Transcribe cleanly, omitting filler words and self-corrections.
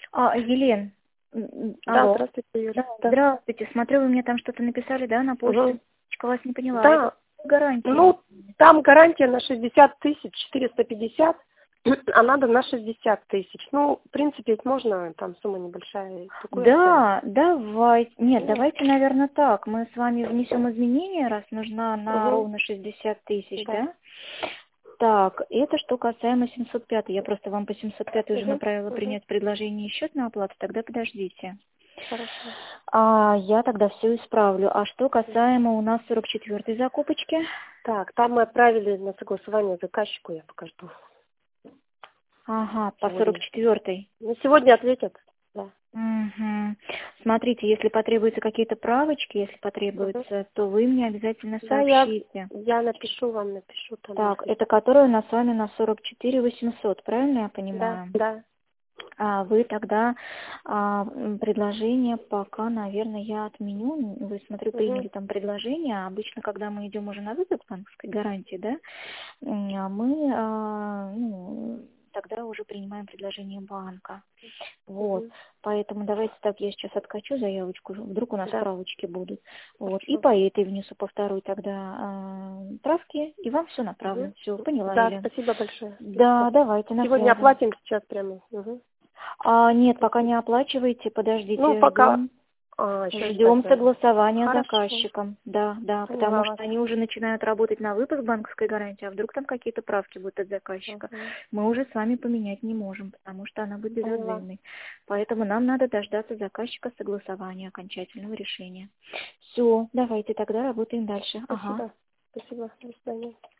Елен, Да, алло. здравствуйте, Юля. Да, Да. здравствуйте. Смотрю, вы мне там что-то написали, да, на почту? Мгм. Немножечко вас не поняла. Это Да, гарантия. ну, там гарантия на 60 тысяч 450, а надо на 60 тысяч. Ну, в принципе, ведь можно, там сумма небольшая, такую оставить. Да, давайте. Нет, Ну, давайте, наверное, так. Мы с вами внесем изменения, раз нужна на мгм, ровно 60 тысяч, да. да? Так, это что касаемо 705. Я просто вам по 705 уже Мгм, направила мгм, принять предложение и счет на оплату, тогда подождите. хорошо. Я тогда все исправлю. А что Мгм. касаемо у нас 44-й закупочки? Так, там мы отправили на согласование заказчику, я пока жду Ага, по сегодня. 44-й. Ну, сегодня ответят, да. Угу. Смотрите, если потребуются какие-то правочки, если Мгм. потребуется, то вы мне обязательно Да, сообщите. я напишу вам, напишу там, Так, если это что. которая у нас с вами на 44 800, правильно я Да, понимаю? да. Вы тогда предложение пока, наверное, я отменю. Вы, смотрю, Мгм, приняли там предложение. А обычно, когда мы идем уже на выпуск банковской гарантии, да, мы тогда уже принимаем предложение банка. Вот. мгм. Поэтому давайте так, я сейчас откачу заявочку, вдруг у нас Да, справочки будут. Вот. И хорошо. по этой внесу по второй тогда правки, и вам все Мгм. направлю. Все, поняла, Да, Елена. спасибо большое. Да, Спасибо. давайте на Сегодня связи. оплатим сейчас прямо. Мгм. Нет, пока Спасибо. не оплачивайте, Ну, подождите, пока ждем. еще ждать Ждем надо. согласования с Хорошо. заказчиком. Да, да, потому Поняла что вас. они уже начинают работать на выпуск банковской гарантии, а вдруг там какие-то правки будут от заказчика. Мгм. Мы уже с вами поменять не можем, потому что она будет Поняла. безотзывной. Поэтому нам надо дождаться заказчика согласования окончательного решения. Все, давайте тогда работаем дальше. Ага. Спасибо. Спасибо. До свидания.